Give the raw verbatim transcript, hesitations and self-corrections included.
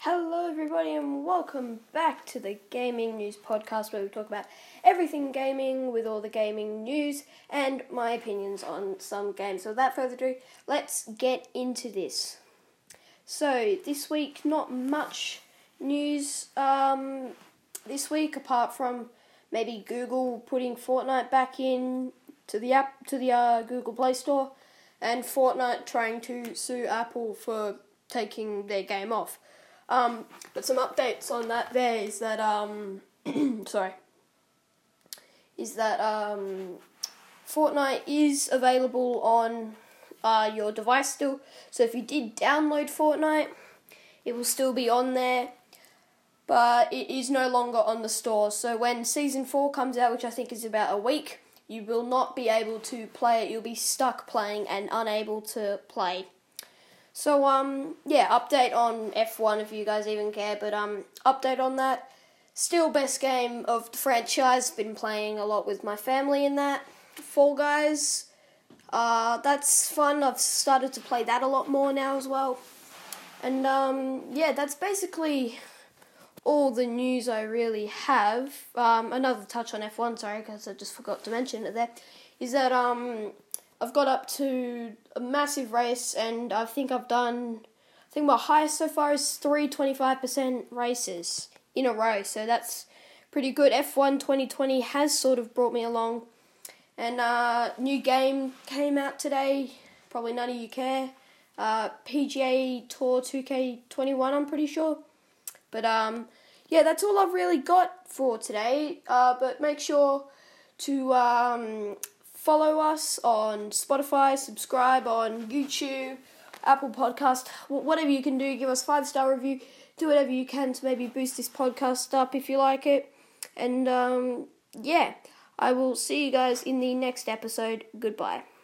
Hello everybody and welcome back to the Gaming News Podcast, where we talk about everything gaming with all the gaming news and my opinions on some games. So without further ado, let's get into this. So this week, not much news um, this week apart from maybe Google putting Fortnite back in to the app to the uh, Google Play Store, and Fortnite trying to sue Apple for taking their game off. Um, but some updates on that there is that, um, sorry, is that, um, Fortnite is available on, uh, your device still. So if you did download Fortnite, it will still be on there, but it is no longer on the store. So when Season four comes out, which I think is about a week, you will not be able to play it. You'll be stuck playing and unable to play. So, um, yeah, update on F one if you guys even care, but, um, update on that. Still best game of the franchise, been playing a lot with my family in that. Fall Guys, uh, that's fun, I've started to play that a lot more now as well. And, um, yeah, that's basically all the news I really have. Um, another touch on F one, sorry, because I just forgot to mention it there, is that, um... I've got up to a massive race, and I think I've done, I think my highest so far is three twenty-five percent races in a row, so that's pretty good. F one twenty twenty has sort of brought me along, and uh, new game came out today, probably none of you care, uh, P G A Tour two K twenty-one, I'm pretty sure, but um, yeah, that's all I've really got for today, uh, but make sure to um, follow us on Spotify, subscribe on YouTube, Apple Podcast, whatever you can do. Give us a five-star review. Do whatever you can to maybe boost this podcast up if you like it. And, um, yeah, I will see you guys in the next episode. Goodbye.